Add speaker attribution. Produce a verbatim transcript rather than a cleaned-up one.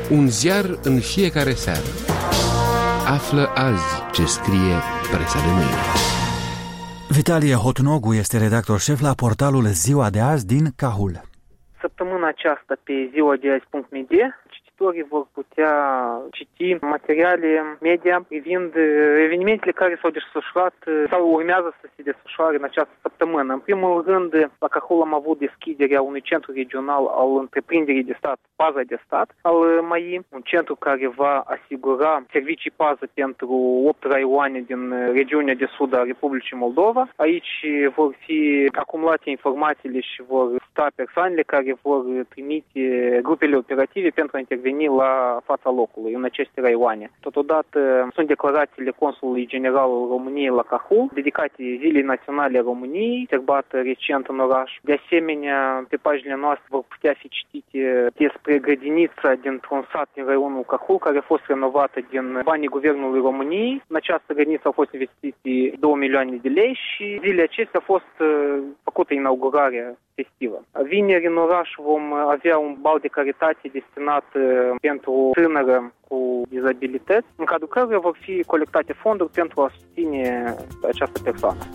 Speaker 1: Un ziar în fiecare seară. Află azi ce scrie presa de mâine.
Speaker 2: Vitalie Hotnogu este redactor șef la portalul Ziua de azi din Cahul.
Speaker 3: Săptămâna aceasta pe ziua de azi punct m d cititorii vor putea citi materiale media privind evenimentele care s-au desfășurat sau urmează să se desfășoare în această săptămână. În primul rând, la Cahul am avut deschiderea unui centru regional al întreprinderii de stat, Paza de Stat, al M A I, un centru care va asigura servicii pază pentru opt raioane din regiunea de sud a Republicii Moldova. Aici vor fi acumulate informațiile și vor sta persoanele care vor trimite grupele operative pentru a interveni la fața locului în aceste raioane. Totodată sunt declarațiile Consulului General al României la Cahul, dedicate Zilei Naționale a României, sărbată recent în oraș. De asemenea, pe paginile noastre vor putea fi citite despre grădinița dintr-un sat din raionul Cahul, care a fost renovată din banii Guvernului României. În această grădiniță au fost investite două milioane de lei și zilele acestea a fost făcută inaugurarea festivă. Vineri în oraș vom avea un bal de caritate destinat pentru o tânără cu dizabilități, în cadrul căruia vor fi colectate fonduri pentru a susține această persoană.